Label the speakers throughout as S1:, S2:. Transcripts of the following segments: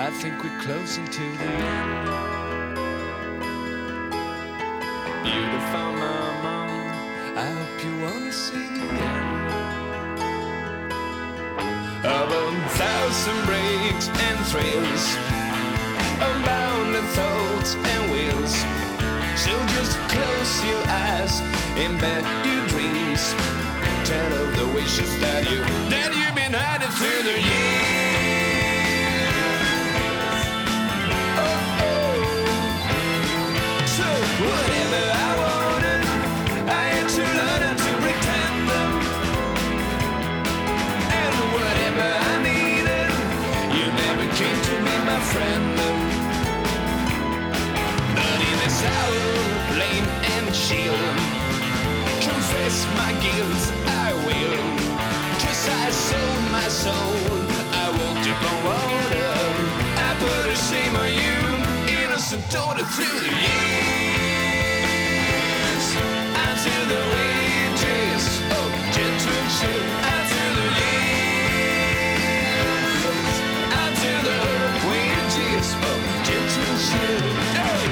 S1: I think we're closing to the end. Beautiful mama, I hope you wanna see the end of 1,000 breaks and thrills, unbounded thoughts and wills. So just close your eyes and bet your dreams. Tell of the wishes that you've been hiding through the years. Oh, oh. So whatever I wanted, I had to learn to pretend them. And whatever I needed, you never came to be my friend. But in this hour, blame and chill, confess my guilt, I will. 'Cause I sold my soul, I walked upon water. I put a shame on you, innocent daughter, through the years. Until the wages of gentle chill. Until the years. Until the wages of gentle chill. Hey!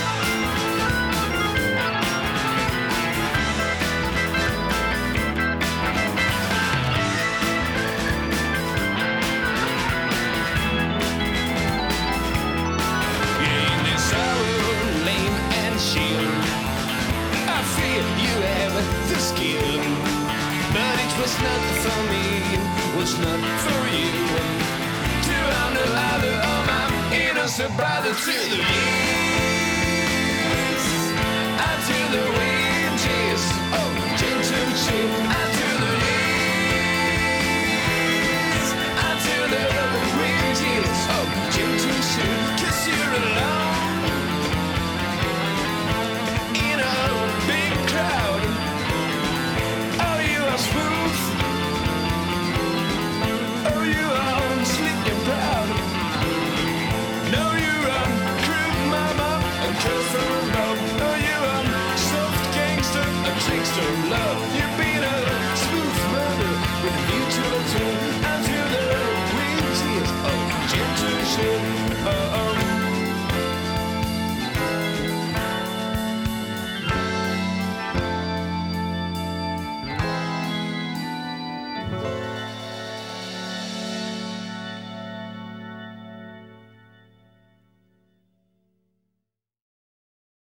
S1: You have the skill, but it was not for me, was not for you. To honor other of my innocent brother through the years.